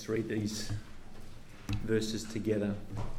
Let's read these verses together.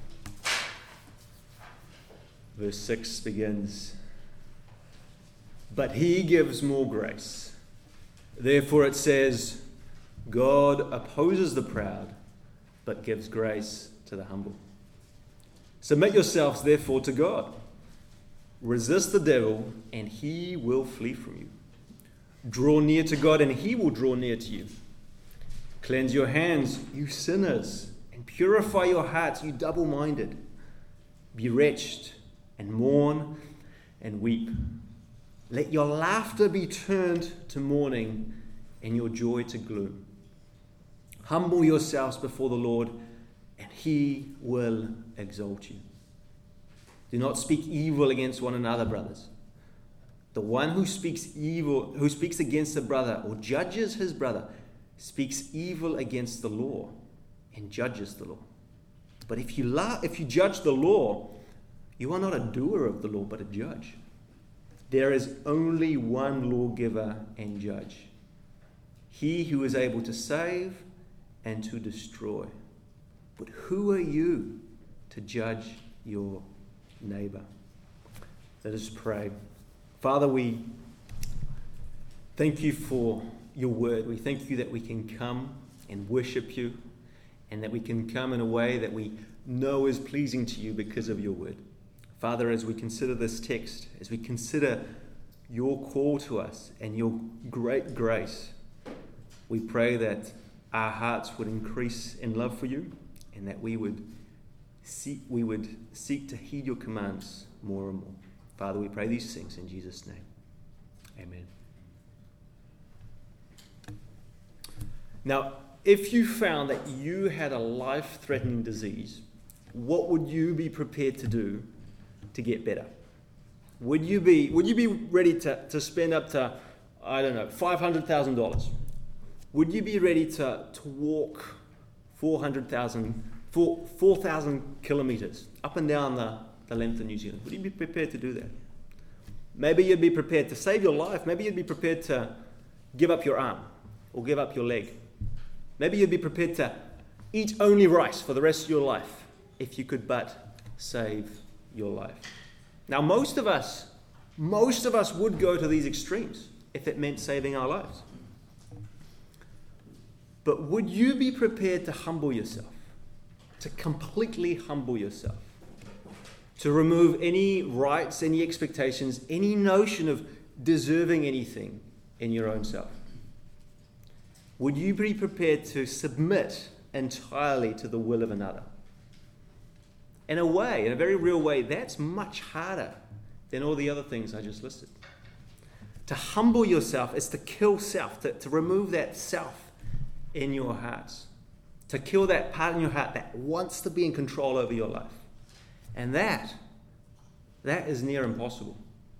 Verse 6 begins, "But he gives more grace. Therefore it says, God opposes the proud, but gives grace to the humble. Submit yourselves therefore to God. Resist the devil, and he will flee from you. Draw near to God, and he will draw near to you. Cleanse your hands, you sinners, and purify your hearts, you double-minded. Be wretched, and mourn, and weep. Let your laughter be turned to mourning, and your joy to gloom. Humble yourselves before the Lord, and he will exalt you. Do not speak evil against one another, brothers. The one who speaks against a brother or judges his brother speaks evil against the law and judges the law. But if you judge the law, you are not a doer of the law, but a judge. There is only one lawgiver and judge, he who is able to save and to destroy. But who are you to judge your neighbor?" Let us pray. Father, we thank you for your word. We thank you that we can come and worship you, and that we can come in a way that we know is pleasing to you because of your word. Father, as we consider this text, as we consider your call to us and your great grace, we pray that our hearts would increase in love for you, and that we would seek to heed your commands more and more. Father, we pray these things in Jesus' name. Amen. Now, if you found that you had a life-threatening disease, what would you be prepared to do to get better? Would you be ready to spend up to, $500,000? Would you be ready to walk 4,000 kilometers up and down the length of New Zealand? Would you be prepared to do that? Maybe you'd be prepared to save your life. Maybe you'd be prepared to give up your arm or give up your leg. Maybe you'd be prepared to eat only rice for the rest of your life if you could but save your life. Now, most of us would go to these extremes if it meant saving our lives. But would you be prepared to humble yourself? To completely humble yourself? To remove any rights, any expectations, any notion of deserving anything in your own self? Would you be prepared to submit entirely to the will of another? In a way, in a very real way, that's much harder than all the other things I just listed. To humble yourself is to kill self, to remove that self in your hearts, to kill that part in your heart that wants to be in control over your life. And that is near impossible.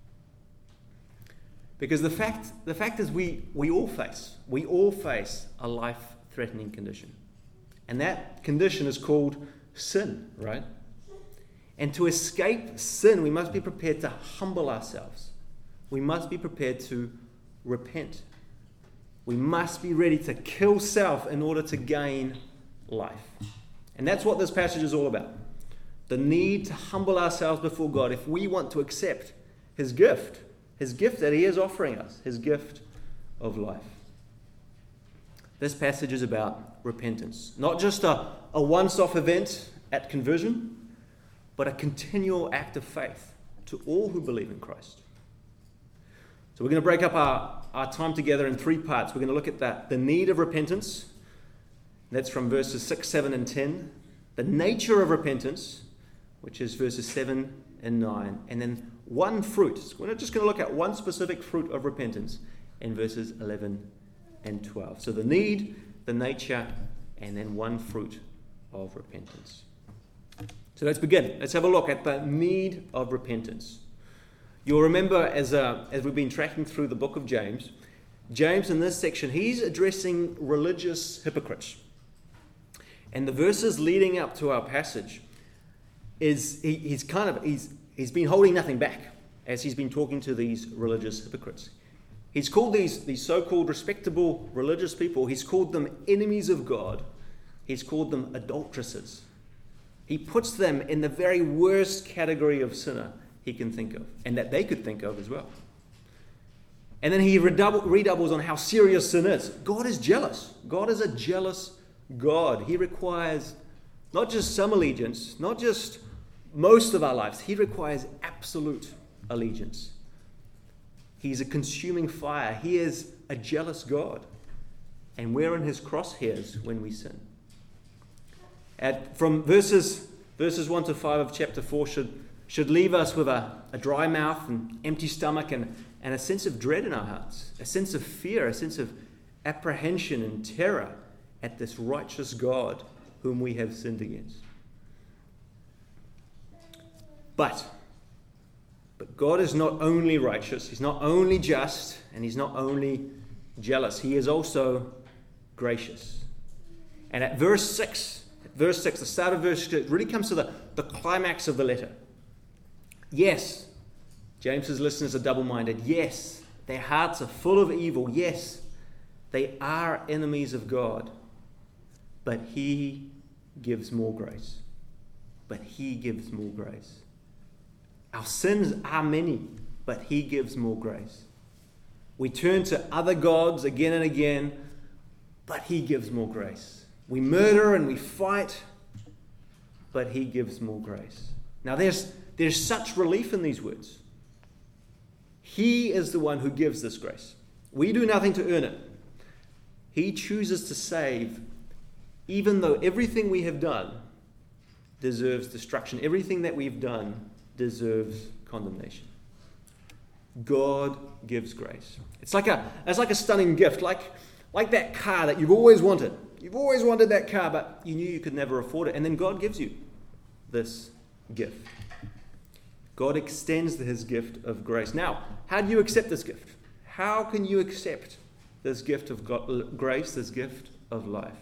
Because the fact is we all face a life-threatening condition. And that condition is called sin, right? And to escape sin, we must be prepared to humble ourselves. We must be prepared to repent. We must be ready to kill self in order to gain life. And that's what this passage is all about. The need to humble ourselves before God if we want to accept his gift that he is offering us, his gift of life. This passage is about repentance. Not just a once-off event at conversion, but a continual act of faith to all who believe in Christ. So we're going to break up our time together in three parts. We're going to look at the need of repentance. That's from verses 6, 7, and 10. The nature of repentance, which is verses 7 and 9. And then one fruit. So we're just going to look at one specific fruit of repentance in verses 11 and 12. So the need, the nature, and then one fruit of repentance. So let's begin. Let's have a look at the need of repentance. You'll remember as we've been tracking through the book of James in this section, he's addressing religious hypocrites. And the verses leading up to our passage is he's been holding nothing back as he's been talking to these religious hypocrites. He's called these so-called respectable religious people, he's called them enemies of God He's called them adulteresses. He puts them in the very worst category of sinner he can think of, and that they could think of as well. And then he redoubles on how serious sin is. God is jealous. God is a jealous God. He requires not just some allegiance, not just most of our lives. He requires absolute allegiance. He's a consuming fire. He is a jealous God. And we're in his crosshairs when we sin. From verses 1 to 5 of chapter 4 should leave us with a dry mouth and empty stomach and a sense of dread in our hearts, a sense of fear, a sense of apprehension and terror at this righteous God whom we have sinned against. But God is not only righteous, he's not only just, and he's not only jealous, he is also gracious. And at verse 6, the start of verse 6, really comes to the climax of the letter. Yes, James's listeners are double-minded. Yes, their hearts are full of evil. Yes, they are enemies of God. But he gives more grace. But he gives more grace. Our sins are many, but he gives more grace. We turn to other gods again and again, but he gives more grace. We murder and we fight, but he gives more grace. Now there's such relief in these words. He is the one who gives this grace. We do nothing to earn it. He chooses to save, even though everything we have done deserves destruction. Everything that we've done deserves condemnation. God gives grace. It's like a stunning gift, like that car that you've always wanted. You've always wanted that car, but you knew you could never afford it. And then God gives you this gift. God extends his gift of grace. Now, how do you accept this gift? How can you accept this gift of grace, this gift of life?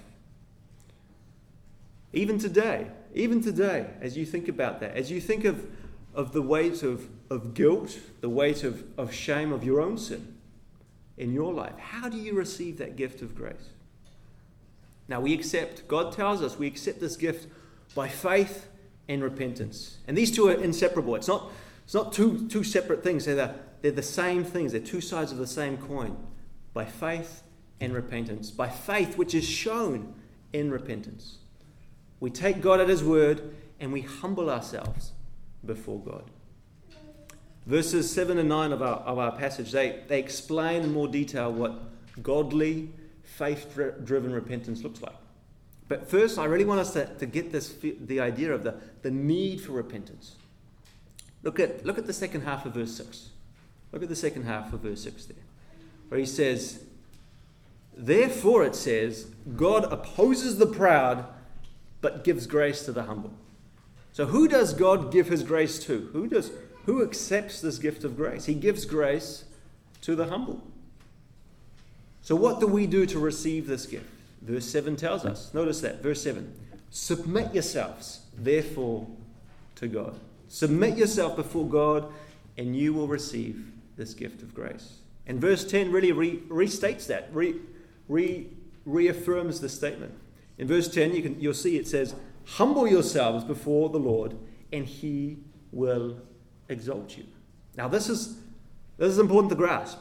Even today, as you think about that, as you think of the weight of guilt, the weight of shame of your own sin in your life, how do you receive that gift of grace? Now God tells us we accept this gift by faith and repentance. And these two are inseparable. It's not two separate things. They're the same things. They're two sides of the same coin. By faith and repentance. By faith, which is shown in repentance. We take God at his word and we humble ourselves before God. Verses 7 and 9 of our passage, they explain in more detail what godly, faith-driven repentance looks like. But first, I really want us to get the idea of the need for repentance. Look at the second half of verse 6. Look at the second half of verse 6 there, where he says, therefore it says, God opposes the proud, but gives grace to the humble. So who does God give his grace to? Who accepts this gift of grace? He gives grace to the humble. So what do we do to receive this gift? Verse 7 tells us. Notice that. Verse 7. Submit yourselves, therefore, to God. Submit yourself before God, and you will receive this gift of grace. And verse 10 really restates that, reaffirms the statement. In verse 10, you'll see it says, humble yourselves before the Lord, and he will exalt you. Now this is important to grasp.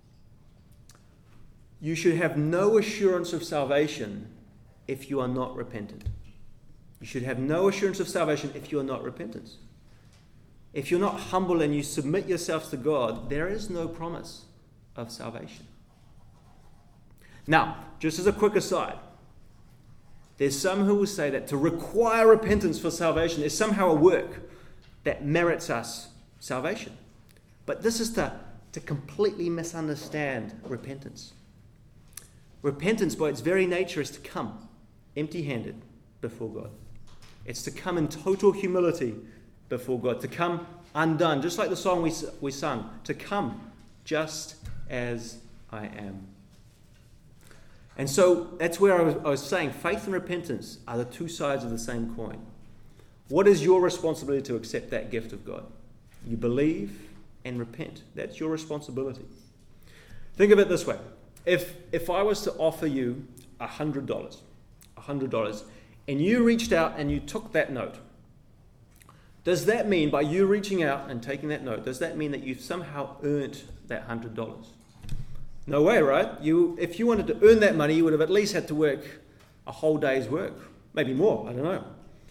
You should have no assurance of salvation if you are not repentant. You should have no assurance of salvation if you are not repentant. If you're not humble and you submit yourselves to God, there is no promise of salvation. Now, just as a quick aside, there's some who will say that to require repentance for salvation is somehow a work that merits us salvation. But this is to completely misunderstand repentance. Repentance, by its very nature, is to come empty-handed before God. It's to come in total humility before God, to come undone, just like the song we sung, to come just as I am. And so that's where I was saying faith and repentance are the two sides of the same coin. What is your responsibility to accept that gift of God? You believe and repent. That's your responsibility. Think of it this way. If I was to offer you $100, $100, and you reached out and you took that note, does that mean, by you reaching out and taking that note, does that mean that you've somehow earned that $100? No way, right? If you wanted to earn that money, you would have at least had to work a whole day's work, maybe more, I don't know.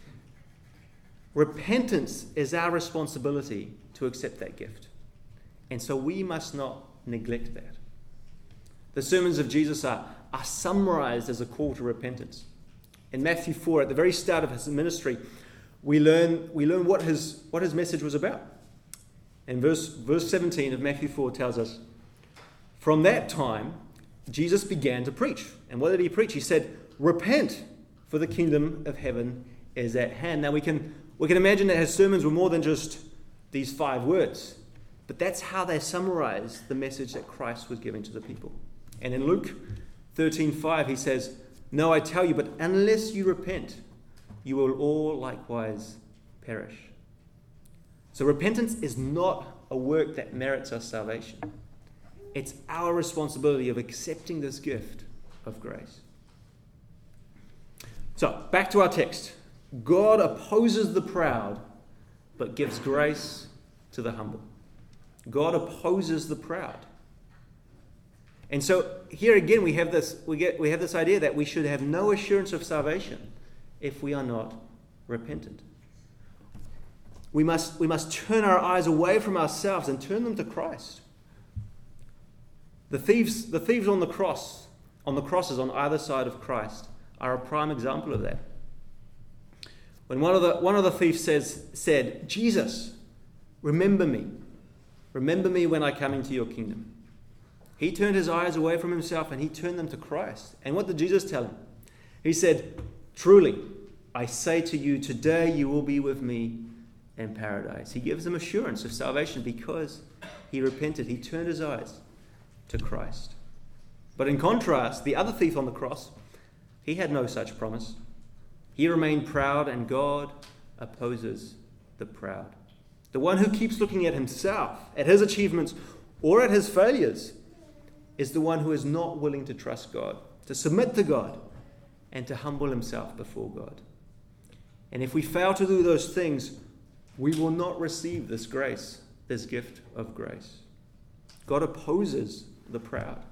Repentance is our responsibility to accept that gift. And so we must not neglect that. The sermons of Jesus are summarized as a call to repentance. In Matthew 4, at the very start of his ministry, we learn what his message was about. And verse 17 of Matthew 4 tells us, from that time, Jesus began to preach. And what did he preach? He said, repent, for the kingdom of heaven is at hand. Now we can imagine that his sermons were more than just these 5 words. But that's how they summarize the message that Christ was giving to the people. And in Luke 13:5, he says, no, I tell you, but unless you repent, you will all likewise perish. So repentance is not a work that merits us salvation. It's our responsibility of accepting this gift of grace. So, back to our text. God opposes the proud, but gives grace to the humble. God opposes the proud. And so here again we have this idea that we should have no assurance of salvation if we are not repentant. We must turn our eyes away from ourselves and turn them to Christ. The thieves on the crosses on either side of Christ are a prime example of that. When one of the thieves said, Jesus, remember me when I come into your kingdom. He turned his eyes away from himself and he turned them to Christ. And what did Jesus tell him? He said, truly, I say to you, today you will be with me in paradise. He gives them assurance of salvation because he repented. He turned his eyes to Christ. But in contrast, the other thief on the cross, he had no such promise. He remained proud, and God opposes the proud. The one who keeps looking at himself, at his achievements, or at his failures, is the one who is not willing to trust God, to submit to God, and to humble himself before God. And if we fail to do those things, we will not receive this grace, this gift of grace. God opposes the proud.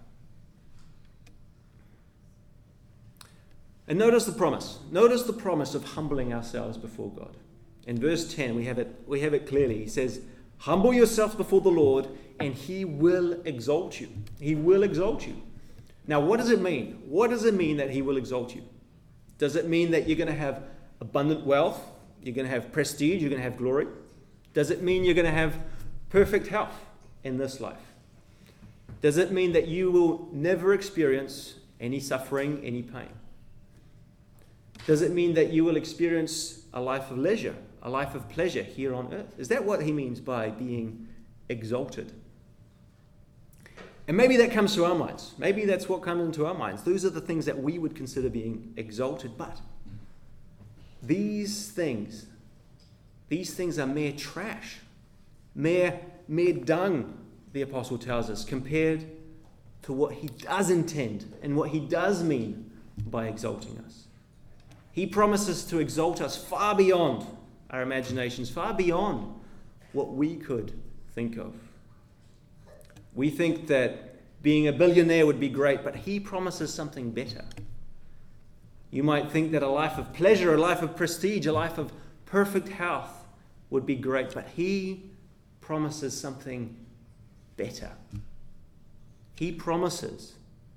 And notice the promise. Notice the promise of humbling ourselves before God. In verse 10, we have it clearly. He says, humble yourselves before the Lord, and he will exalt you. He will exalt you. Now, what does it mean? What does it mean that he will exalt you? Does it mean that you're going to have abundant wealth? You're going to have prestige? You're going to have glory? Does it mean you're going to have perfect health in this life? Does it mean that you will never experience any suffering, any pain? Does it mean that you will experience a life of leisure, a life of pleasure here on earth? Is that what he means by being exalted? And maybe that comes to our minds. Maybe that's what comes into our minds. Those are the things that we would consider being exalted. But these things are mere trash, mere dung, the apostle tells us, compared to what he does intend and what he does mean by exalting us. He promises to exalt us far beyond our imaginations, far beyond what we could think of. We think that being a billionaire would be great, but he promises something better. You might think that a life of pleasure, a life of prestige, a life of perfect health would be great, but he promises something better. He promises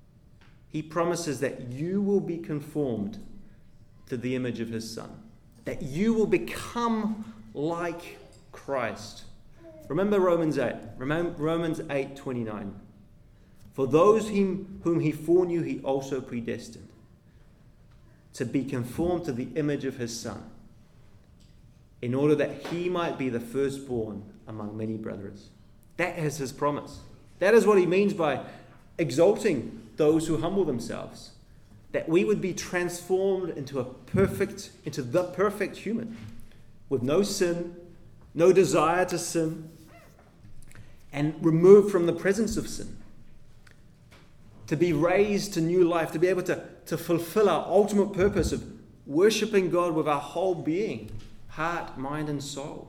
that you will be conformed to the image of his Son, that you will become like Christ. Remember Romans 8:29. For those whom he foreknew, he also predestined to be conformed to the image of his Son, in order that he might be the firstborn among many brothers. That is his promise. That is what he means by exalting those who humble themselves. That we would be transformed into the perfect human, with no sin, no desire to sin, and removed from the presence of sin. to be raised to new life, to be able to fulfill our ultimate purpose of worshiping God with our whole being, heart, mind, and soul.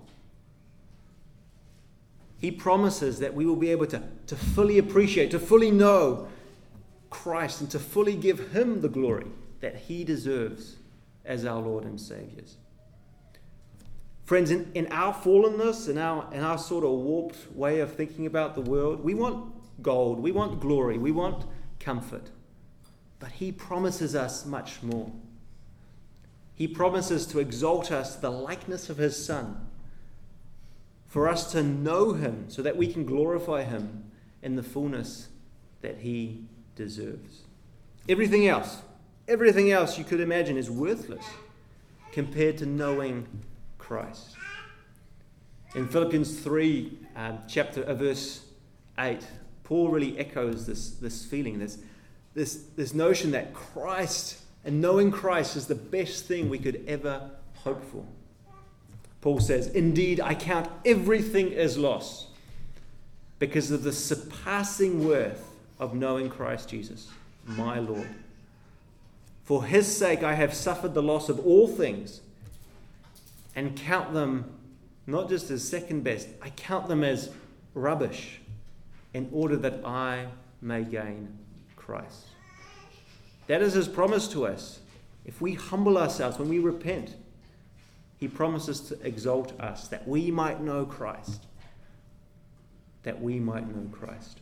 He promises that we will be able to fully appreciate, to fully know Christ, and to fully give him the glory that he deserves as our Lord and Savior. Friends, in our fallenness, in our sort of warped way of thinking about the world, we want gold, we want glory, we want comfort. But he promises us much more. He promises to exalt us to the likeness of his Son, for us to know him so that we can glorify him in the fullness that he deserves. Everything else you could imagine is worthless compared to knowing Christ. In Philippians 3, verse 8, Paul really echoes this feeling, this notion that Christ and knowing Christ is the best thing we could ever hope for. Paul says, "Indeed, I count everything as loss because of the surpassing worth of knowing Christ Jesus, my Lord. For his sake I have suffered the loss of all things and count them not just as second best, I count them as rubbish in order that I may gain Christ." That is his promise to us. If we humble ourselves, when we repent, he promises to exalt us, that we might know Christ. That we might know Christ.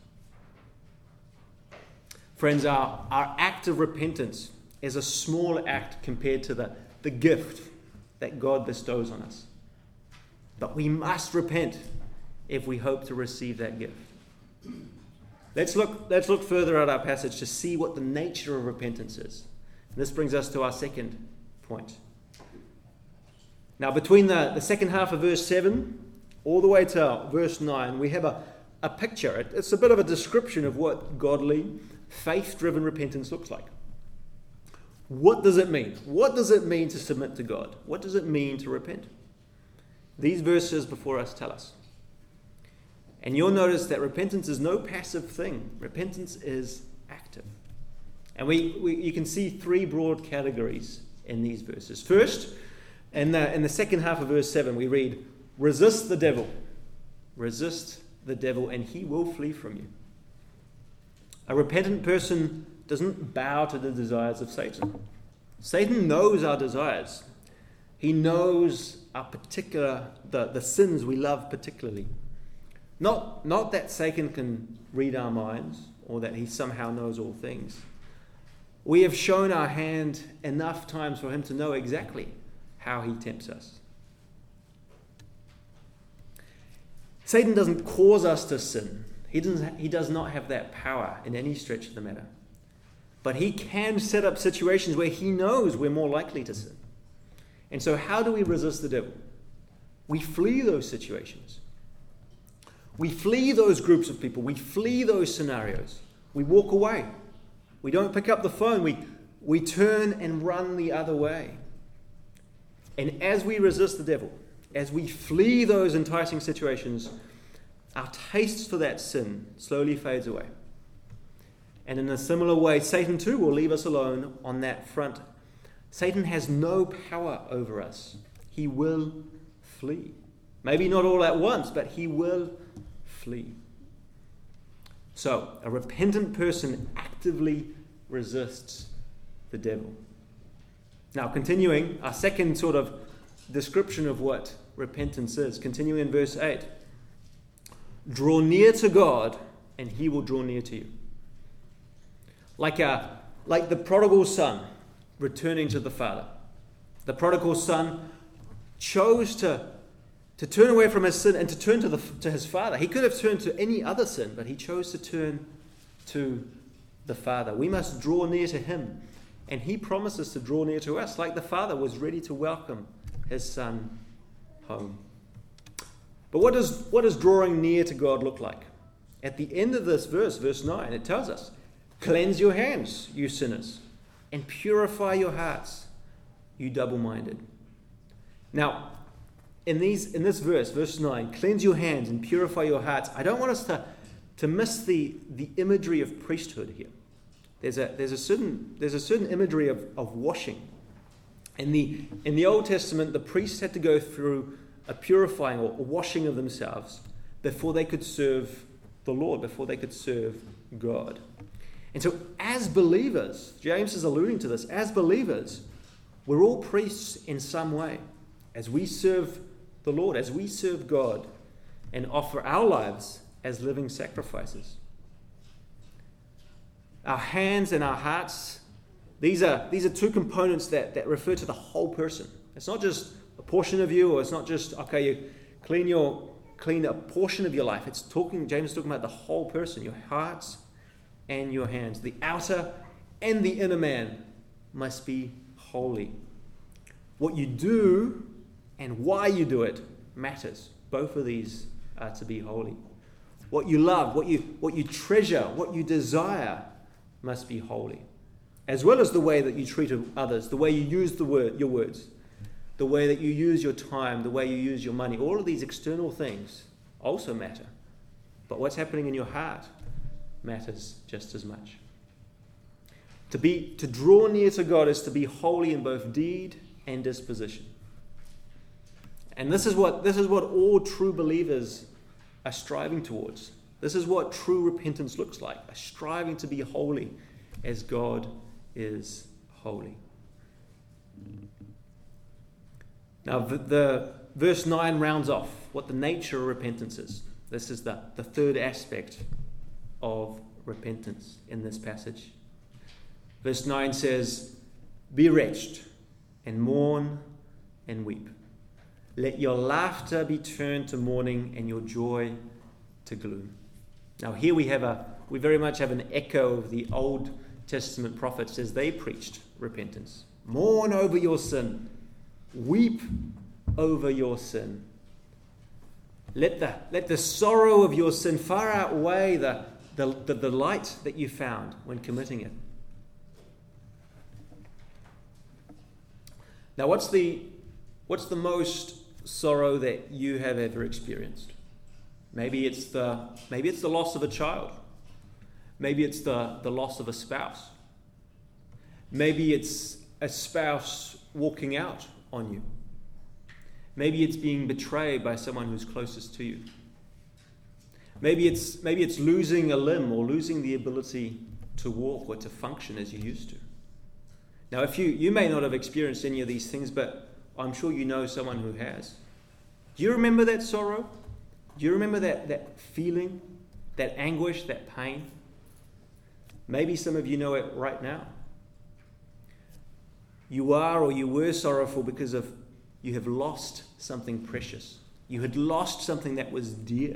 Friends, our act of repentance is a small act compared to the gift that God bestows on us. But we must repent if we hope to receive that gift. Let's look further at our passage to see what the nature of repentance is. This brings us to our second point. Now, between the second half of verse 7 all the way to verse 9, we have a picture. It's a bit of a description of what godly, faith-driven repentance looks like. What does it mean? What does it mean to submit to God? What does it mean to repent? These verses before us tell us. And you'll notice that repentance is no passive thing. Repentance is active. And you can see three broad categories in these verses. First, in the second half of verse 7, we read, "Resist the devil. Resist the devil, and he will flee from you." A repentant person doesn't bow to the desires of Satan. Satan knows our desires. He knows the sins we love particularly. Not that Satan can read our minds or that he somehow knows all things. We have shown our hand enough times for him to know exactly how he tempts us. Satan doesn't cause us to sin. He does not have that power in any stretch of the matter. But he can set up situations where he knows we're more likely to sin. And so how do we resist the devil? We flee those situations. We flee those groups of people. We flee those scenarios. We walk away. We don't pick up the phone. We turn and run the other way. And as we resist the devil, as we flee those enticing situations, our taste for that sin slowly fades away. And in a similar way, Satan too will leave us alone on that front. Satan has no power over us. He will flee. Maybe not all at once, but he will flee. So, a repentant person actively resists the devil. Now, continuing, our second sort of description of what repentance is, continuing in verse 8. "Draw near to God, and he will draw near to you." Like the prodigal son returning to the father. The prodigal son chose to turn away from his sin and to turn to his father. He could have turned to any other sin, but he chose to turn to the Father. We must draw near to him, and he promises to draw near to us, like the Father was ready to welcome his Son home. But what does drawing near to God look like? At the end of this verse 9, it tells us, "Cleanse your hands, you sinners, and purify your hearts, you double-minded." Now, in this verse 9, "Cleanse your hands and purify your hearts," I don't want us to miss the imagery of priesthood here. there's a certain imagery of washing. In the Old Testament, the priests had to go through a purifying or washing of themselves before they could serve the Lord, before they could serve God. And so as believers, James is alluding to this, as believers, we're all priests in some way. As we serve the Lord, as we serve God and offer our lives as living sacrifices. Our hands and our hearts, these are two components that refer to the whole person. It's not just a portion of you, or it's not just, okay, you clean a portion of your life. James is talking about the whole person, your hearts and your hands. The outer and the inner man must be holy. What you do and why you do it matters. Both of these are to be holy. What you love, what you treasure, what you desire must be holy. As well as the way that you treat others, the way you use your words, the way that you use your time, the way you use your money. All of these external things also matter. But what's happening in your heart matters just as much. To draw near to God is to be holy in both deed and disposition. And this is what all true believers are striving towards. This is what true repentance looks like, a striving to be holy as God is holy. Now, the verse 9 rounds off what the nature of repentance is. This is the third aspect of repentance in this passage. Verse 9 says, "Be wretched and mourn and weep. Let your laughter be turned to mourning and your joy to gloom." Now here we very much have an echo of the Old Testament prophets as they preached repentance. Mourn over your sin. Weep over your sin. Let the sorrow of your sin far outweigh the delight that you found when committing it. Now, what's the most sorrow that you have ever experienced? Maybe it's the loss of a child. Maybe it's the loss of a spouse. Maybe it's a spouse walking out on you. Maybe it's being betrayed by someone who's closest to you. Maybe it's losing a limb or losing the ability to walk or to function as you used to. Now, if you may not have experienced any of these things, but I'm sure you know someone who has. Do you remember that sorrow? Do you remember that feeling, that anguish, that pain? Maybe some of you know it right now. You are or you were sorrowful because you have lost something precious. You had lost something that was dear.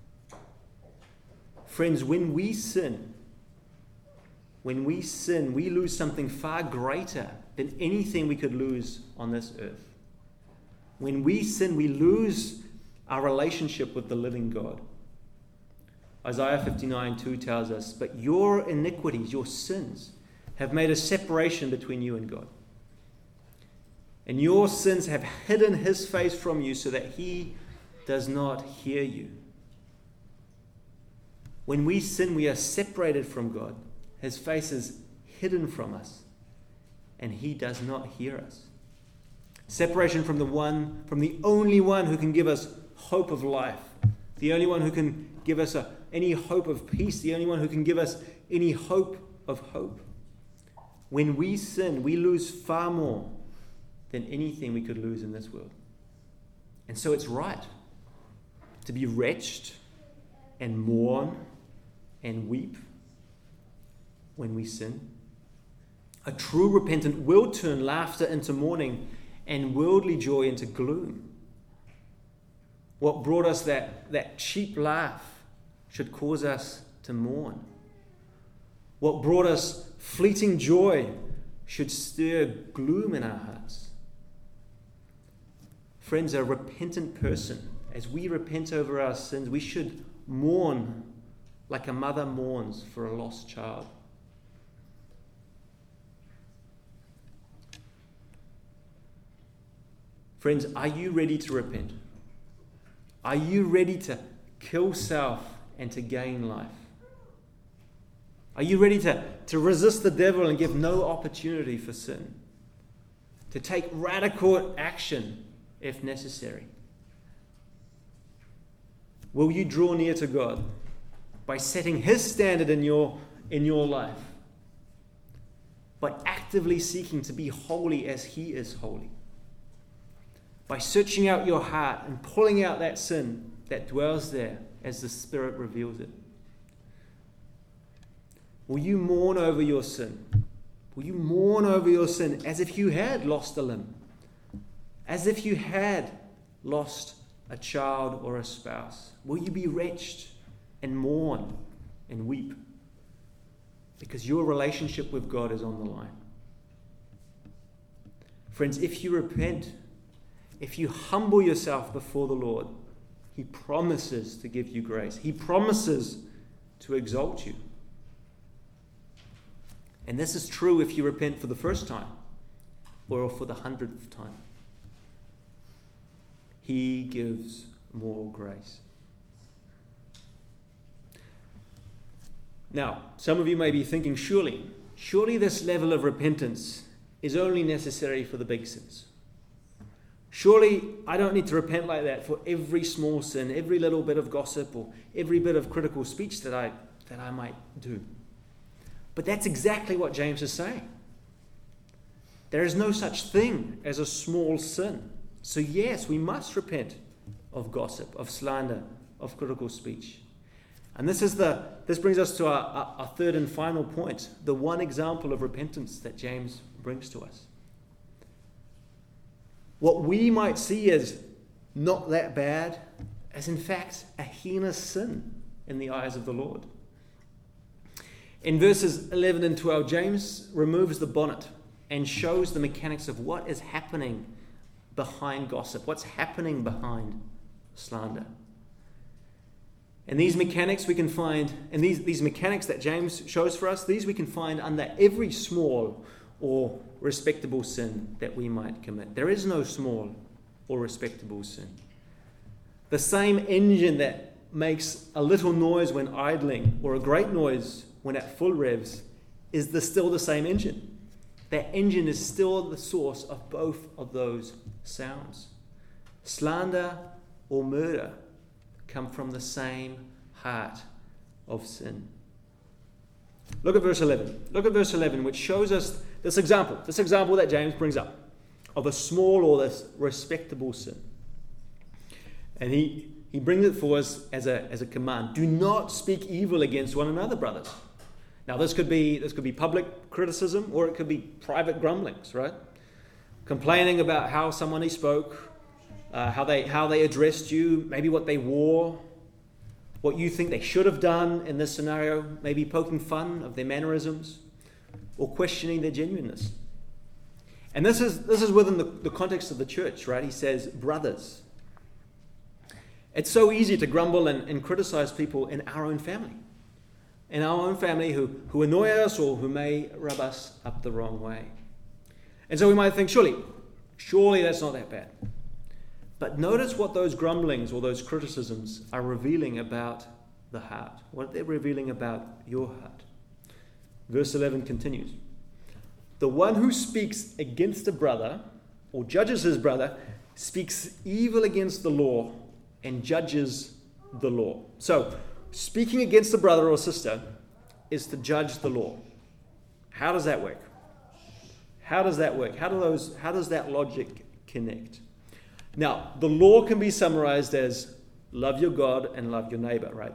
Friends, when we sin, we lose something far greater than anything we could lose on this earth. When we sin, we lose our relationship with the living God. Isaiah 59:2 tells us, "But your iniquities, your sins, have made a separation between you and God. And your sins have hidden his face from you so that he does not hear you." When we sin, we are separated from God. His face is hidden from us, and he does not hear us. Separation from the only one who can give us hope of life, the only one who can give us any hope of peace, the only one who can give us any hope of hope. When we sin, we lose far more than anything we could lose in this world. And so it's right to be wretched and mourn and weep when we sin. A true repentant will turn laughter into mourning and worldly joy into gloom. What brought us that cheap laugh should cause us to mourn. What brought us fleeting joy should stir gloom in our hearts. Friends, a repentant person, as we repent over our sins, we should mourn like a mother mourns for a lost child. Friends, are you ready to repent? Are you ready to kill self and to gain life? Are you ready to resist the devil and give no opportunity for sin? To take radical action if necessary? Will you draw near to God by setting His standard in your life? By actively seeking to be holy as He is holy? By searching out your heart and pulling out that sin that dwells there as the Spirit reveals it? Will you mourn over your sin? Will you mourn over your sin as if you had lost a limb? As if you had lost a child or a spouse? Will you be wretched and mourn and weep? Because your relationship with God is on the line. Friends, if you repent, if you humble yourself before the Lord, He promises to give you grace. He promises to exalt you. And this is true if you repent for the first time or for the 100th time. He gives more grace. Now, some of you may be thinking, surely this level of repentance is only necessary for the big sins. Surely I don't need to repent like that for every small sin, every little bit of gossip, or every bit of critical speech that I might do. But that's exactly what James is saying. There is no such thing as a small sin. So yes, we must repent of gossip, of slander, of critical speech. And this brings us to our third and final point, the one example of repentance that James brings to us. What we might see as not that bad, as in fact a heinous sin in the eyes of the Lord. In verses 11 and 12, James removes the bonnet and shows the mechanics of what is happening behind gossip, what's happening behind slander. And these mechanics we can find, and these mechanics that James shows for us, these we can find under every small or respectable sin that we might commit. There is no small or respectable sin. The same engine that makes a little noise when idling or a great noise when at full revs is still the same engine. That engine is still the source of both of those sounds. Slander or murder come from the same heart of sin. Look at verse 11. Look at verse 11, which shows us this example that James brings up of a small or this respectable sin. And he brings it for us as a command. Do not speak evil against one another, brothers. Now this could be public criticism, or it could be private grumblings, right? Complaining about how somebody spoke, how they addressed you, maybe what they wore, what you think they should have done in this scenario, maybe poking fun of their mannerisms, or questioning their genuineness. And this is within the context of the church, right? He says, brothers. It's so easy to grumble and criticize people in our own family. In our own family who annoy us or who may rub us up the wrong way. And so we might think, surely that's not that bad. But notice what those grumblings or those criticisms are revealing about the heart. What they're revealing about your heart. Verse 11 continues. The one who speaks against a brother or judges his brother speaks evil against the law and judges the law. So, speaking against a brother or sister is to judge the law. How does that work? How does that work? How does that logic connect? Now, the law can be summarized as love your God and love your neighbor, right?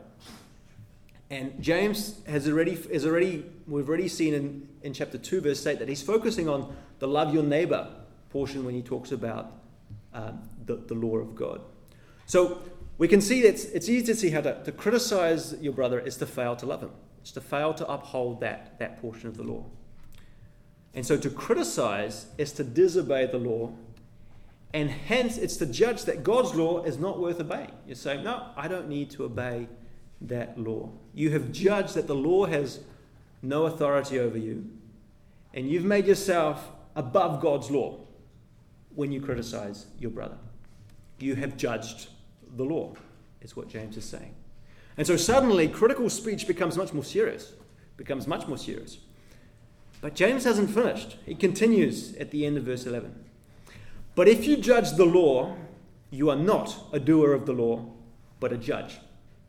And James we've already seen in chapter 2, verse 8, that he's focusing on the love your neighbor portion when he talks about the law of God. So we can see that it's easy to see how to criticize your brother is to fail to love him. It's to fail to uphold that portion of the law. And so to criticize is to disobey the law, and hence it's to judge that God's law is not worth obeying. You're saying, no, I don't need to obey that law. You have judged that the law has no authority over you, and you've made yourself above God's law when you criticize your brother. You have judged the law, is what James is saying. And so suddenly critical speech becomes much more serious. becomes much more serious. But James hasn't finished. He continues at the end of verse 11. But if you judge the law, you are not a doer of the law, but a judge.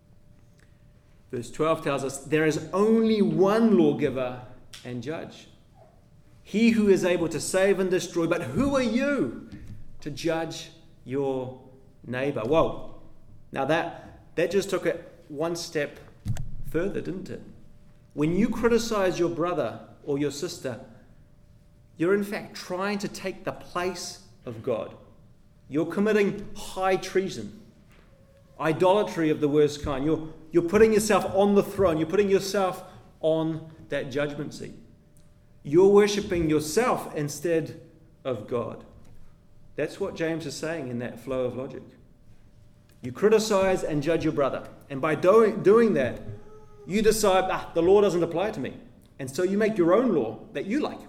Verse 12 tells us there is only one lawgiver and judge, he who is able to save and destroy. But who are you to judge your neighbor? Whoa. Now that just took it one step further, didn't it? When you criticize your brother or your sister, you're in fact trying to take the place of God. You're committing high treason, idolatry of the worst kind. You're putting yourself on the throne. You're putting yourself on that judgment seat. You're worshipping yourself instead of God. That's what James is saying in that flow of logic. You criticize and judge your brother. And by doing that, you decide, the law doesn't apply to me. And so you make your own law that you like.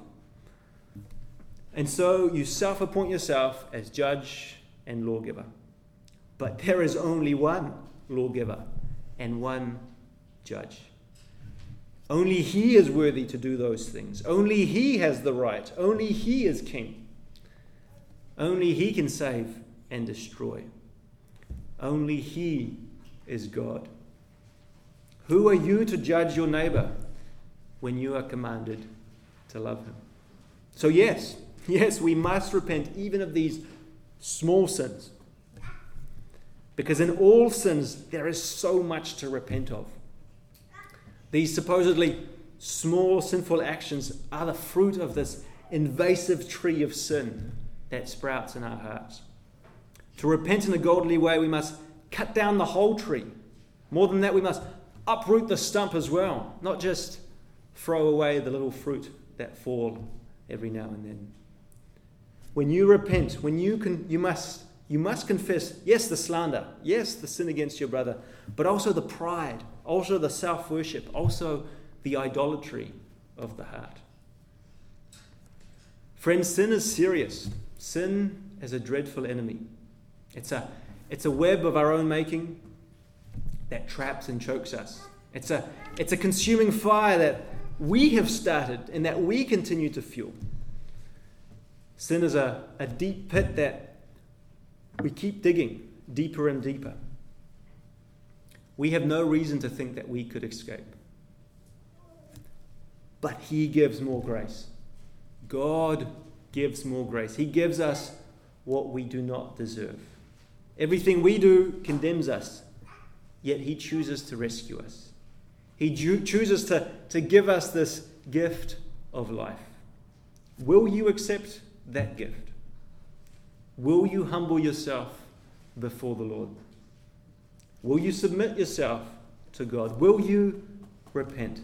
And so you self-appoint yourself as judge and lawgiver. But there is only one lawgiver and one judge. Only he is worthy to do those things. Only he has the right. Only he is king. Only he can save and destroy. Only he is God. Who are you to judge your neighbor when you are commanded to love him? So yes, we must repent even of these small sins. Because in all sins, there is so much to repent of. These supposedly small sinful actions are the fruit of this invasive tree of sin that sprouts in our hearts. To repent in a godly way, we must cut down the whole tree. More than that, we must uproot the stump as well, not just throw away the little fruit that fall every now and then. When you repent, you must confess, yes, the slander, yes, the sin against your brother, but also the pride, also the self-worship, also the idolatry of the heart. Friends, sin is serious. Sin is a dreadful enemy. It's a web of our own making that traps and chokes us. It's a consuming fire that we have started and that we continue to fuel. Sin is a deep pit that we keep digging deeper and deeper. We have no reason to think that we could escape. But he gives more grace. God gives more grace. He gives us what we do not deserve. Everything we do condemns us, yet he chooses to rescue us. He chooses to give us this gift of life. Will you accept that gift? Will you humble yourself before the Lord? Will you submit yourself to God? Will you repent?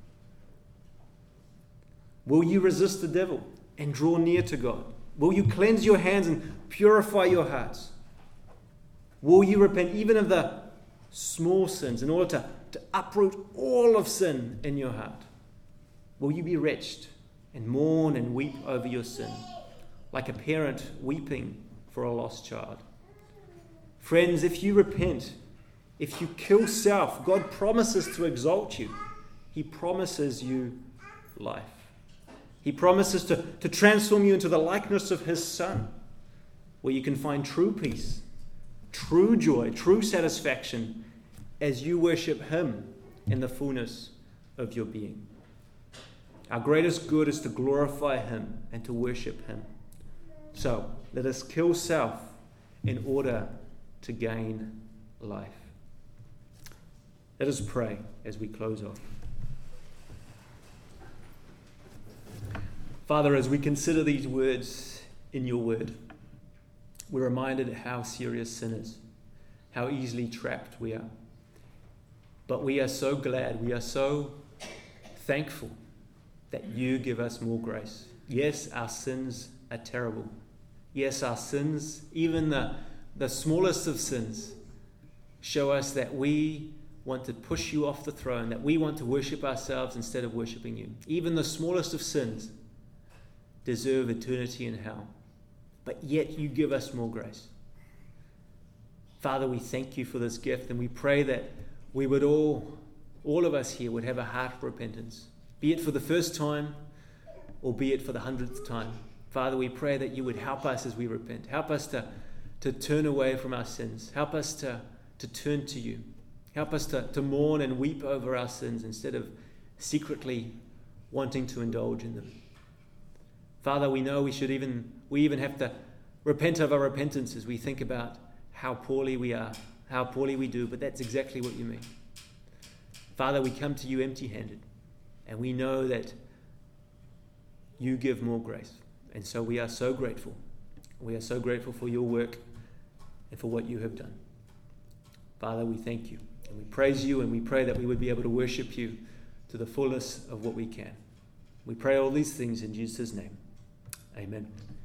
Will you resist the devil and draw near to God? Will you cleanse your hands and purify your hearts? Will you repent even of the small sins in order to uproot all of sin in your heart? Will you be wretched and mourn and weep over your sin, like a parent weeping for a lost child? Friends, if you repent, if you kill self, God promises to exalt you. He promises you life. He promises to transform you into the likeness of his Son, where you can find true peace, true joy, true satisfaction as you worship him in the fullness of your being. Our greatest good is to glorify him and to worship him. So let us kill self in order to gain life. Let us pray as we close off. Father, as we consider these words in your word, we're reminded how serious sin is, how easily trapped we are. But we are so glad, we are so thankful that you give us more grace. Yes, our sins are terrible. Yes, our sins, even the smallest of sins, show us that we want to push you off the throne, that we want to worship ourselves instead of worshiping you. Even the smallest of sins deserve eternity in hell. But yet you give us more grace. Father, we thank you for this gift, and we pray that we would all all of us here would have a heart of repentance, be it for the first time or be it for the 100th time. Father, we pray that you would help us as we repent. Help us to turn away from our sins. Help us to turn to you. Help us to mourn and weep over our sins instead of secretly wanting to indulge in them. Father, we know we even have to repent of our repentance as we think about how poorly we are, how poorly we do, but that's exactly what you mean. Father, we come to you empty-handed, and we know that you give more grace. And so we are so grateful. We are so grateful for your work and for what you have done. Father, we thank you, and we praise you, and we pray that we would be able to worship you to the fullness of what we can. We pray all these things in Jesus' name. Amen.